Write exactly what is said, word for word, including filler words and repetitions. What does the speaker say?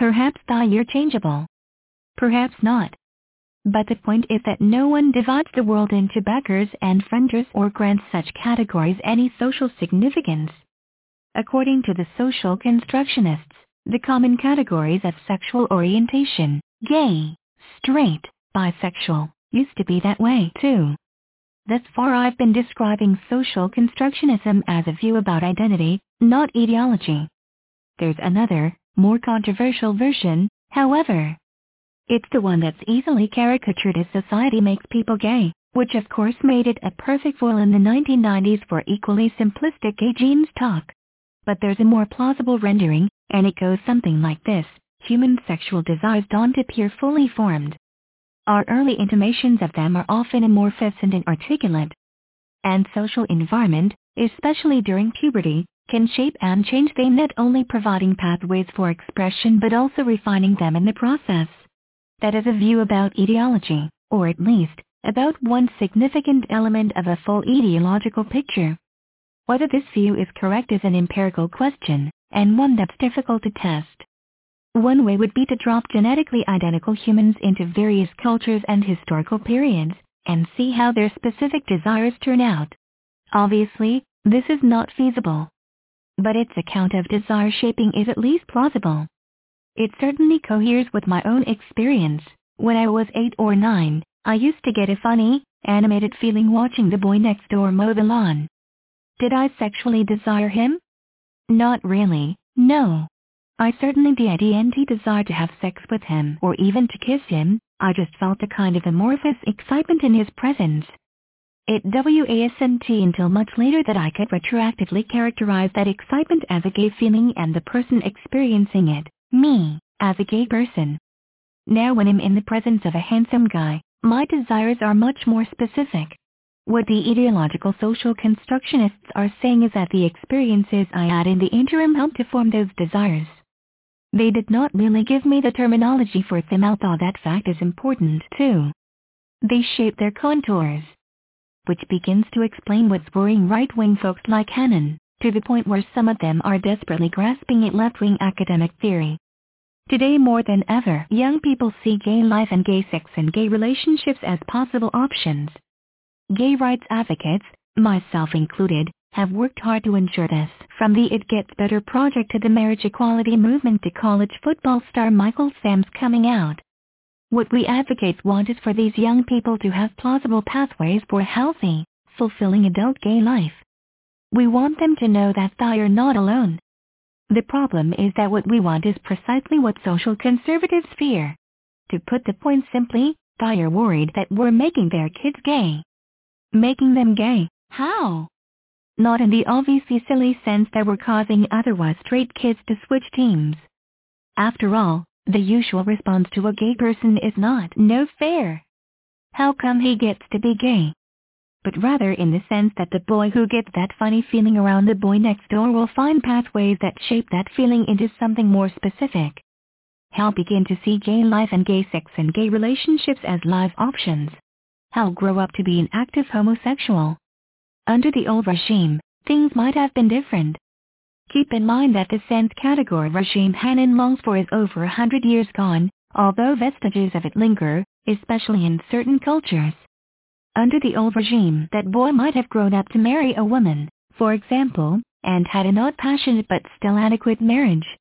Perhaps they're changeable. Perhaps not. But the point is that no one divides the world into backers and frienders or grants such categories any social significance. According to the social constructionists, the common categories of sexual orientation, gay, straight, bisexual, used to be that way too. Thus far I've been describing social constructionism as a view about identity, not ideology. There's another, more controversial version, however. It's the one that's easily caricatured as society makes people gay, which of course made it a perfect foil in the nineteen nineties for equally simplistic gay genes talk. But there's a more plausible rendering, and it goes something like this. Human sexual desires don't appear fully formed. Our early intimations of them are often amorphous and inarticulate. And social environment, especially during puberty, can shape and change them, not only providing pathways for expression but also refining them in the process. That is a view about ideology, or at least, about one significant element of a full ideological picture. Whether this view is correct is an empirical question, and one that's difficult to test. One way would be to drop genetically identical humans into various cultures and historical periods, and see how their specific desires turn out. Obviously, this is not feasible. But its account of desire shaping is at least plausible. It certainly coheres with my own experience. When I was eight or nine, I used to get a funny, animated feeling watching the boy next door mow the lawn. Did I sexually desire him? Not really, no. I certainly didn't desire to have sex with him or even to kiss him. I just felt a kind of amorphous excitement in his presence. It wasn't until much later that I could retroactively characterize that excitement as a gay feeling and the person experiencing it, me, as a gay person. Now when I'm in the presence of a handsome guy, my desires are much more specific. What the ideological social constructionists are saying is that the experiences I had in the interim helped to form those desires. They did not really give me the terminology for them, although that fact is important too. They shape their contours. Which begins to explain what's worrying right-wing folks like Hannon, to the point where some of them are desperately grasping at left-wing academic theory. Today more than ever, young people see gay life and gay sex and gay relationships as possible options. Gay rights advocates, myself included, have worked hard to ensure this, from the It Gets Better project to the marriage equality movement to college football star Michael Sam's coming out. What we advocates want is for these young people to have plausible pathways for a healthy, fulfilling adult gay life. We want them to know that they're not alone. The problem is that what we want is precisely what social conservatives fear. To put the point simply, they're worried that we're making their kids gay. Making them gay, how? Not in the obviously silly sense that we're causing otherwise straight kids to switch teams. After all, the usual response to a gay person is not "no fair. How come he gets to be gay?" But rather in the sense that the boy who gets that funny feeling around the boy next door will find pathways that shape that feeling into something more specific. He'll begin to see gay life and gay sex and gay relationships as live options. He'll grow up to be an active homosexual. Under the old regime, things might have been different. Keep in mind that the tenth category regime Hannon longs for is over a hundred years gone, although vestiges of it linger, especially in certain cultures. Under the old regime, that boy might have grown up to marry a woman, for example, and had a not passionate but still adequate marriage.